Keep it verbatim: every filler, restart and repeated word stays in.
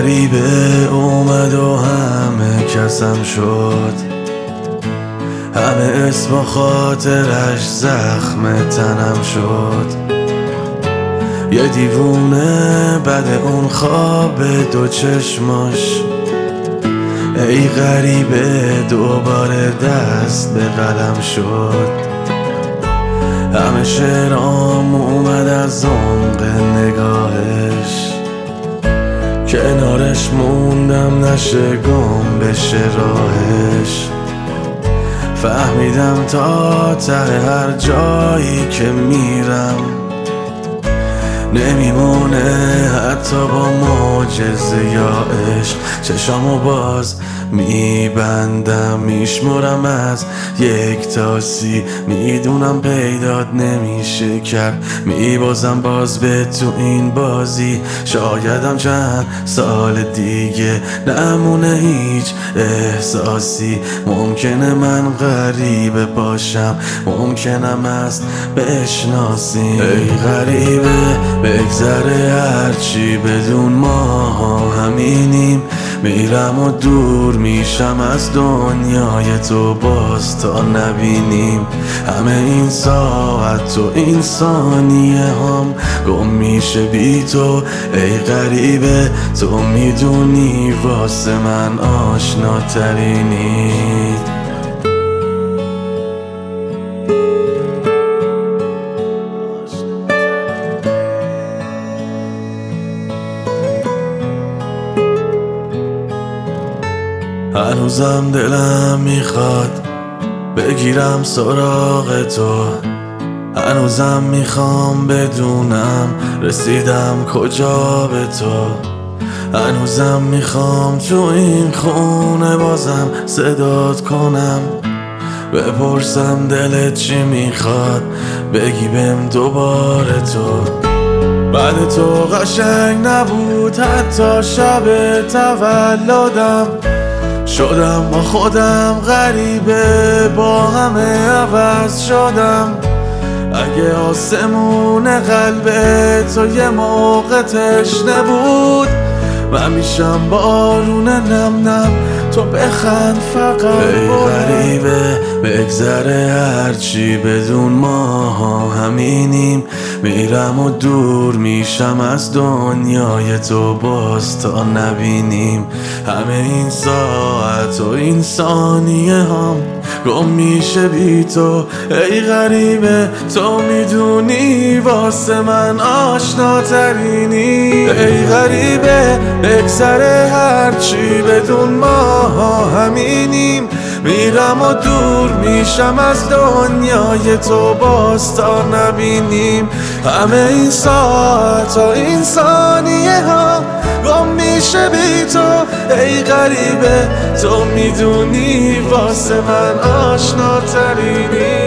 غریبه اومد و همه کسم شد، همه اسم و خاطرش زخم تنم شد. یه دیوونه بعد اون خواب دو چشماش، ای غریبه دوباره دست به قلم شد. همه شعرام اومد از عمق نگاهش، کنارش موندم نشه گم بشه راهش. فهمیدم تا ته هر جایی که میرم نمیمونه حتی با معجزه یا عشق. چشامو باز میبندم میشمرم از یک تا سی، میدونم پیدات نمیشه کرد، میبازم باز به تو این بازی. شایدم چند سال دیگه نمونه هیچ احساسی، ممکنه من غریبه باشم، ممکنم است بشناسی. ای غریبه بگذره هرچی بدون ما همینیم، میرم و دور میشم از دنیای تو باز تا نبینیم. همه این ساعت و این ثانیه هم گم میشه بی تو. ای غریبه تو میدونی واسه من آشناترینی. هنوزم دلم میخواد بگیرم سراغ تو، هنوزم میخوام بدونم رسیدم کجا به تو. هنوزم میخوام تو این خونه بازم صدات کنم، بپرسم دلت چی میخواد، بگی بهم دوباره تو. بعد تو قشنگ نبود حتی شب تولدم، شدم با خودم غریبه با همه عوض شدم. اگه آسمون قلب تو یه موقع تشنه بود، من میشم بارون نم نم تو بخند فقط. ای غریبه بگذره هرچی بدون ما همینیم، میرم و دور میشم از دنیای تو باز تا نبینیم. همه این ساعت و این ثانیه هم گم میشه بی تو. ای غریبه تو میدونی واسه من آشناترینی. ای غریبه بگذره هرچی بدون ما همینیم، میرم و دور میشم از دنیای تو باز تا نبینیم. همه این ساعت و این ثانیه ها گم میشه بی تو. ای غریبه تو میدونی واسه من آشناترینی.